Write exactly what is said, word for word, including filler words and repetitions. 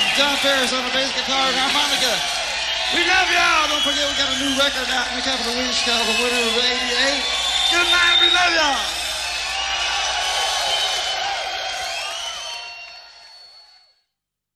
John Ferris on the bass guitar and harmonica. We love y'all. Don't forget we got a new record out in the Capital Winch called The Winter of eighty-eight. Good night. We love y'all.